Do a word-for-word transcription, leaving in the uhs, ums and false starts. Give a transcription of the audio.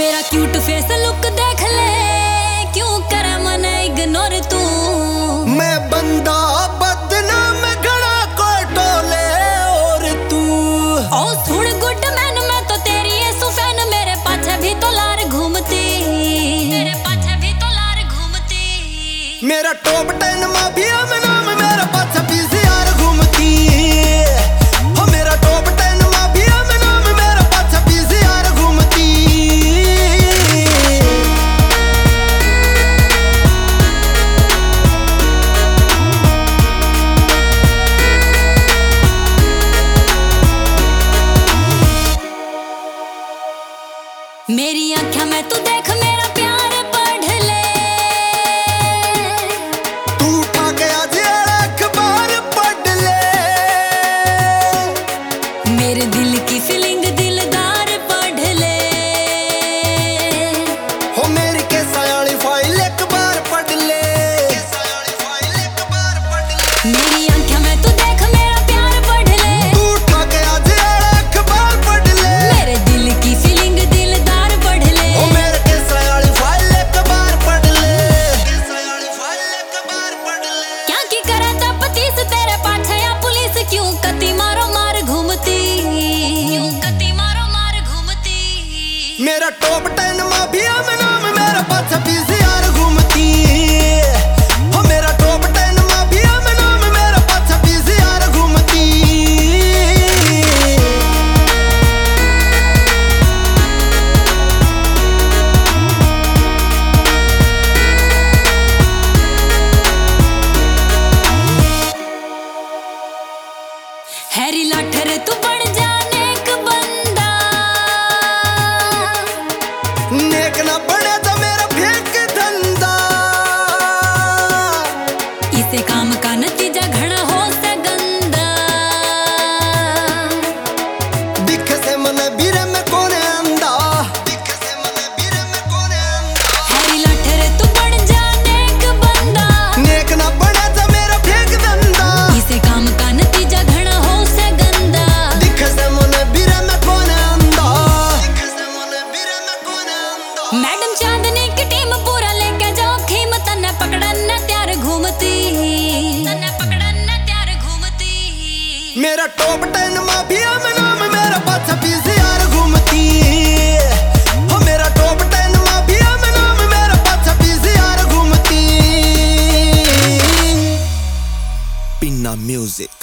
मेरा cute face look देख ले, क्यों करे मन इग्नोर तू। मैं बंदा बदनाम घड़ा को टोले और तू। ओ सुन गुड मैन, मैं तो तेरी ये सुफैन, मेरे पाछे भी तो लार घूमती, मेरे पाछे भी तो लार घूमती। मेरा टॉप टेन माफिया में नाम, मेरा पाछा पीसीआर घूमती। हो मेरा टॉप टेन माफिया में नाम, मेरा पाछा पीसीआर घूमती। मेरी आँखें में तू देख, मेरा प्यार पढ़ ले। तू उठा के आज अखबार पढ़ ले। मेरे दिल की फीलिंग दिलदार पढ़ ले। हो मेरी कैसा वाली फाइल एक बार पढ़ ले। कैसा वाली फाइल एक बार पढ़ ले। मेरी आँखें में तू देख, मेरा प्यार पढ़ ले। तू उठा के आज अखबार पढ़ ले। मेरे दिल की फीलिंग दिलदार पढ़ ले। हो मेरे कैसा वाली फाइल एक बार पढ़ ले। कैसा वाली फाइल एक बार पढ़ ले। क्या की करे तपतीस तेरे पाछे या पुलिस, क्यों कती मारो मार घूमती, क्यों कती मारो मार घूमती। मेरा टॉप टेन माफिया में नाम, मेरा पाछा पीसीआर घूमती। हो मेरा टॉप टेन माफिया में नाम, मेरा पाछा पीसीआर घूमती। हैरी लाठर तू बन जाने एक बंदा, नेक ना बने तो मेरा फेंक धंधा। इसे काम का नतीजा घड़ा हो से गंदा। दिख से मन बीरे में कौन है अंधा। दिख से मन बीरे में कौन है अंधा। हैरी लाठर तू बन जाने एक बंदा, नेक ना बने तो मेरा फेंक धंधा। इसे काम का नतीजा घड़ा हो से गंदा। दिख से मन बीरे में कौन है अंधा। दिख से मन बीरे में कौन है अंधा। मैडम चांदनी की टीम पूरा लेके जाओ खीम, तन्ने पकड़न त्यार घूमती, तन्ने पकड़न त्यार घूमती। मेरा टॉप टेन माफिया में नाम, मेरा पाछा पीसीआर घूमती। हो मेरा टॉप टेन माफिया में नाम, मेरा पाछा पीसीआर घूमती। पिन्ना म्यूजिक।